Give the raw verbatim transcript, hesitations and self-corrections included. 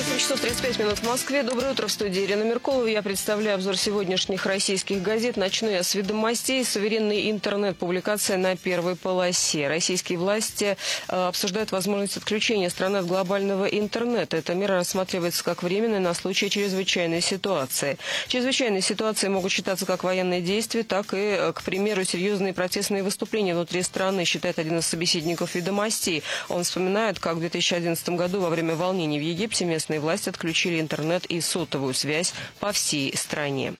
восемь часов тридцать пять минут в Москве. Доброе утро, в студии Ирина Меркулова. Я представляю обзор сегодняшних российских газет. Начну я с «Ведомостей». Суверенный интернет. Публикация на первой полосе. Российские власти э, обсуждают возможность отключения страны от глобального интернета. Эта мера рассматривается как временная на случай чрезвычайной ситуации. Чрезвычайные ситуации могут считаться как военные действия, так и, к примеру, серьезные протестные выступления внутри страны, считает один из собеседников «Ведомостей». Он вспоминает, как в две тысячи одиннадцатом году во время волнений в Египте местные власти отключили интернет и сотовую связь по всей стране.